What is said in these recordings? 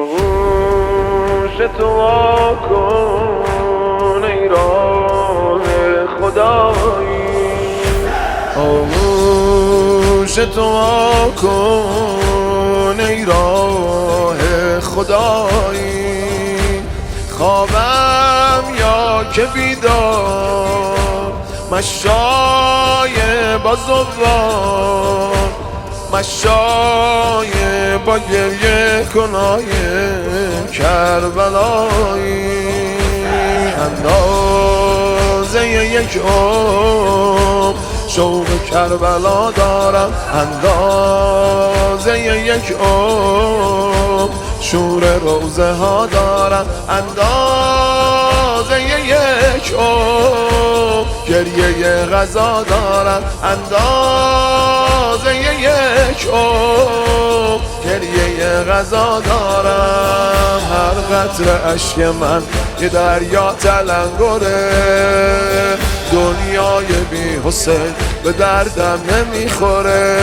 آغوش تو وا کن ای راه خدایی، آغوش تو وا کن ای راه خدایی. خوابم یا که بیدار، مشای با زوار، مشای با گریه کنای کربلایی. اندازه یک عمر شوق کربلا دارم، اندازه یک عمر شور روزه ها دارم، اندازه یک عمر گریه غذا دارم، اندازه یک عمر گریه غذا دارم. هر قطره اشک من یه دریا تلنگره، دنیای بی حسین به دردم نمیخوره،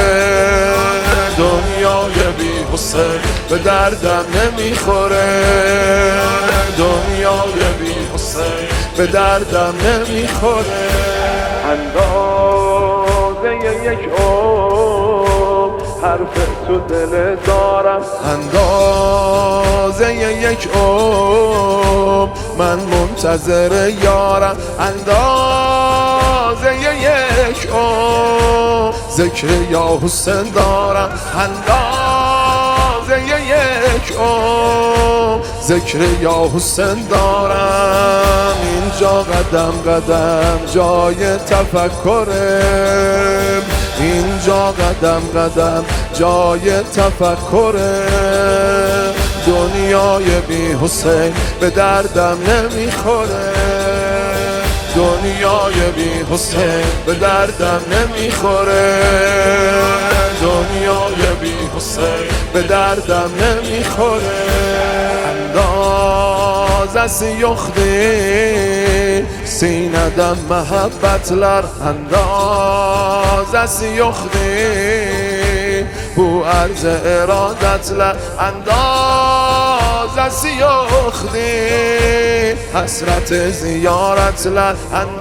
دنیای بی حسین به دردم نمیخوره، دنیای بی حسین به دردم نمیخوره. اندازه یک عمر حرف تو دل دارم، اندازه یک عمر من منتظر یارم، اندازه یک عمر ذکر یا حسین دارم، اندازه یک عمر ذکر یا حسین دارم. اینجا قدم قدم جای تفکره، اینجا قدم قدم جای تفکره، دنیای بی حسین به دردم نمیخوره، دنیای بی حسین به دردم نمیخوره، دنیای بی حسین به دردم نمیخوره. اندازه یختی سینedem محبتler، اندازه یختی bu arz ارادتler، اندازه یختی حسرت ziyaretler،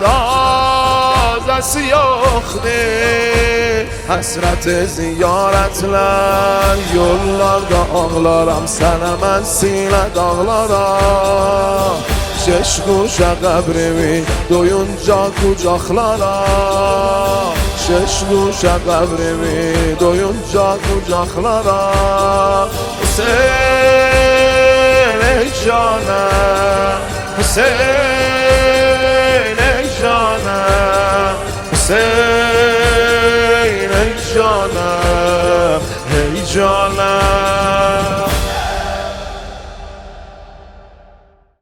اندازه یختی hasret ziyaretler. Yollarda ağlaram sana mən sinə dağlara, şeş quşa qəbrimi doyunca qucaqlara, şeş quşa qəbrimi doyunca qucaqlara. Hüseyin ey canım, Hüseyin ey canım, Hüseyin ey canım, ey canım.